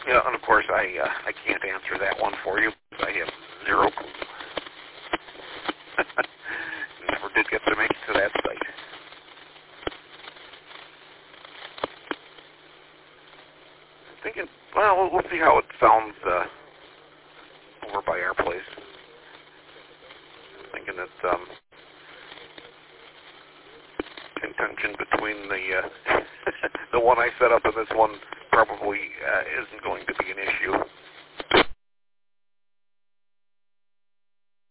Yeah, and of course I can't answer that one for you. I have zero clue. Never did get to make it to that site. I'm thinking, well, we'll see how it sounds over by our place. I'm thinking that contention between the the one I set up and this one probably isn't going to be an issue.